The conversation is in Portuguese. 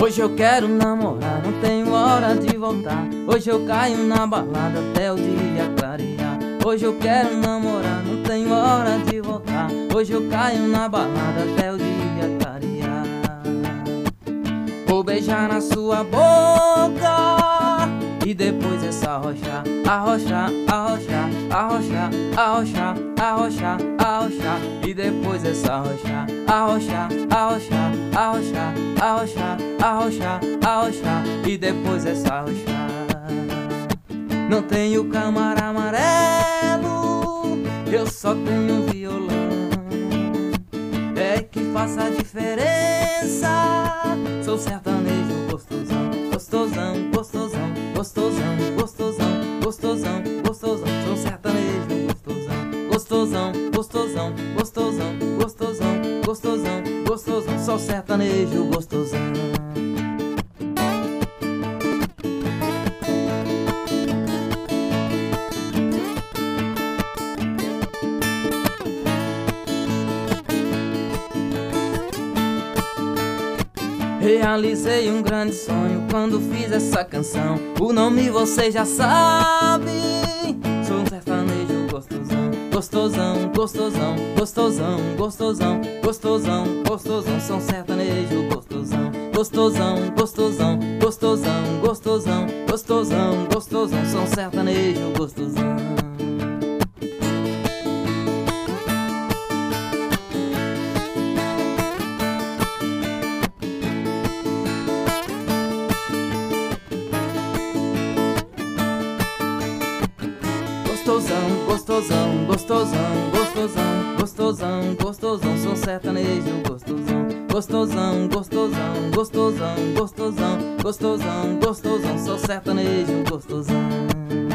Hoje eu quero namorar, não tenho hora de voltar. Hoje eu caio na balada até o dia clarear. Hoje eu quero namorar, não tenho hora de voltar. Hoje eu caio na balada até o dia clarear. Vou beijar na sua boca e depois é só arrochar, arrochar, arrochar, arrochar, arrochar, arrochar, arrochar. E depois é só arrochar, arrochar, arrochar, arrochar, arrochar, arrochar, arrochar. E depois é só arrochar. Não tenho câmara amarelo, eu só tenho violão. É que faça a diferença. Sou sertanejo gostosão, gostosão, gostosão, gostosão, gostosão, gostosão, gostosão. Sou sertanejo gostosão, gostosão, gostosão, gostosão, gostosão, gostosão, gostosão. Sou sertanejo gostosão. Realizei um grande sonho quando fiz essa canção. O nome você já sabe. Sou um sertanejo gostosão, gostosão, gostosão, gostosão, gostosão, gostosão, gostosão. Sou um sertanejo gostosão, gostosão, gostosão, gostosão, gostosão, gostosão, gostosão. Sou um sertanejo gostosão. Gostosão, gostosão, gostosão, gostosão, gostosão, gostosão. Sou sertanejo gostosão, gostosão, gostosão, gostosão, gostosão, gostosão, gostosão. Sou sertanejo gostosão.